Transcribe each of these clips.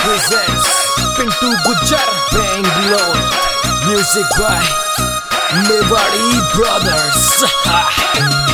presents Pintu Gujar Bangalore. Music by Mewari Brothers.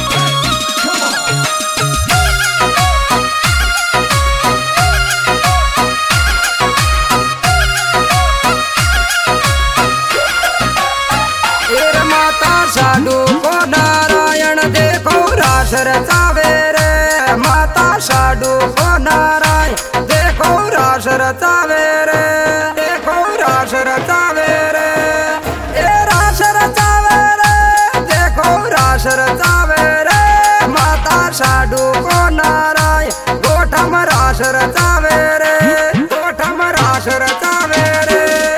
साडू को नारायण देखो रास रचावे रे। माता साडू को नारायण देखो रास रचावे रे। देखो रास रचावे रे। ए रास रचावे रे। देखो रास रचावे रे। माता साडू को नारायण गोठम रास रचावे रे। गोठम रास रचावे रे।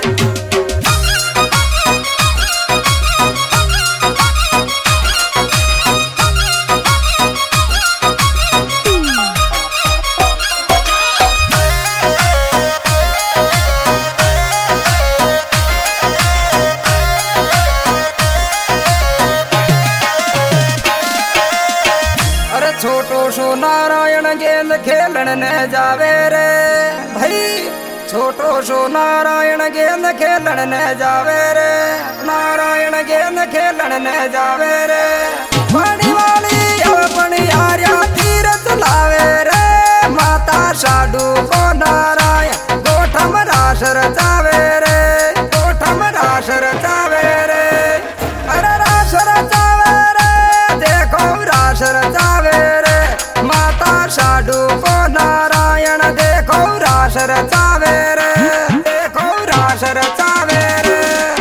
छोटो सो नारायण गेंद खेलन न जावे रे भाई। छोटो सो नारायण गेंद खेलन न जावे रे। नारायण गेंद खेलन न जावे रे। पानी वाली अपनी आर्या तीर चलावे रे। माता साडू को नारायण गोठम रास रचावे रे। गोठम रास रचावे रे। अरे रास रचावे रे। देखो रास रचावे रे। माता साडू को नारायण देखो रास रचावे रे। देखो रास रचावे रे।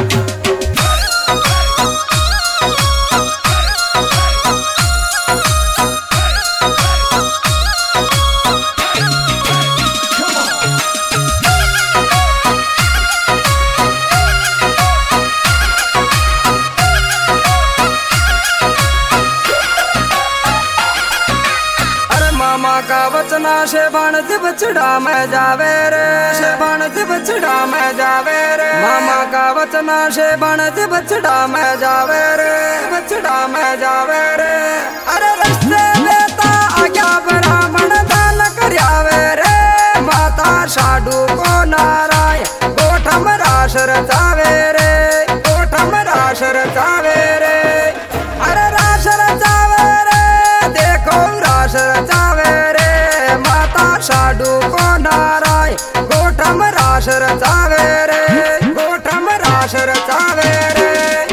मामा का वचना से बण बछड़ा में जावे रे। से बण बछड़ा में जावे रे। मामा का वचना से बण बछड़ा में जावे रे। बछड़ा में जावे रे। अरे रस्ते लेता आज्ञा ब्राह्मण दान करयावे रे। माता साडू को नारायण गोठम रास रचावे रे। गोठम रास रचावे रे। अरे रास रचावे रे। देखो रास रचावे रे। माता साडू को नारायण गोठम रास रचावे रे। गोठम रास रचावे रे।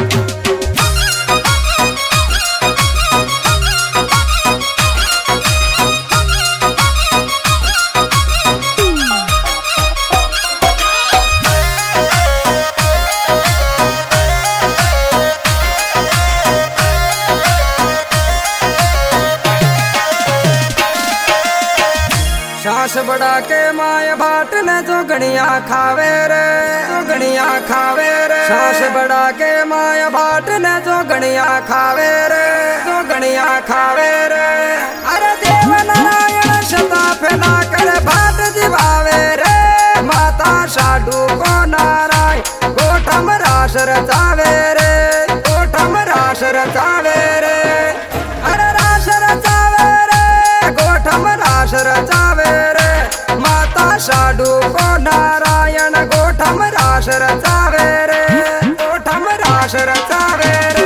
सास बड़ा के माय भाट ने जोगणिया खावे रे। जोगणिया खावे रे। सास बड़ा के माय भाट ने जोगणिया खावे रे। जोगणिया खावे रे। अरे देव नारायण सता फैला कर भाट दिवावे रे। माता साडू को नारायण गोठम रास रचावे रे। गोठम रास रचावे रे। अरे रास रचावे रे। गोठम रास रचावे रे। माता साडू को नारायण गोठम रास रचावे रे। गोठम रास रचावे रे।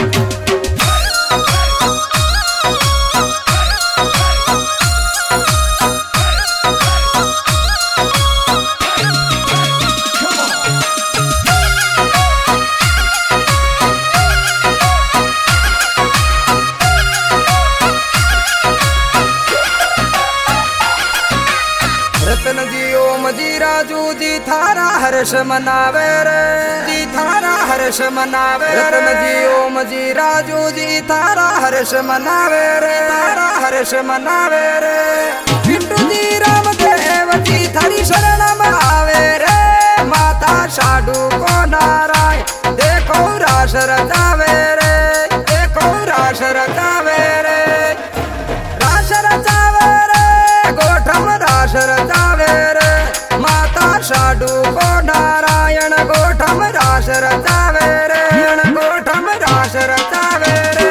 रतन जी ओम जी राजू जी थारा हर्ष मनावे रे। जी थारा हर्ष मनावे। रतन जी ओम जी राजू जी थारा हर्ष मनावे रे। थारा हर्ष मनावे रे। पिंटू जी रामदेव जी थारी शरण में आवे रे। माता साडू को नारायण देखो रास रचावे रे। देखो रास रचावे रे। रास रचावे रे। गोठम रास रचावे रे। माता साडू को नारायण गोठम रास रचावे रे। गोठम रास रचावे रे।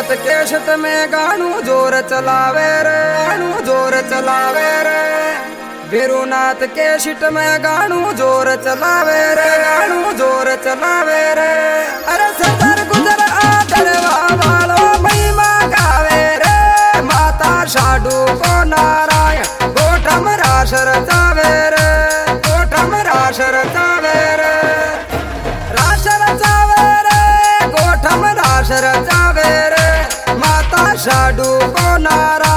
नाथ केशत में गाणु जोर चलावे रे, गाणु जोर चलावे रे। भीरुनाथ केशिट में गाणु जोर चलावे रे, गाणु जोर चलावे रे। अरे सरदार गुजर आदरवा वालो महिमा गावे रे, माता साडू को नारायण गोठम रास रचावे रे, गोठम रास रचावे रे, रास रचावे रे, गोठम रास रचावे रे। माता साडू को नारायण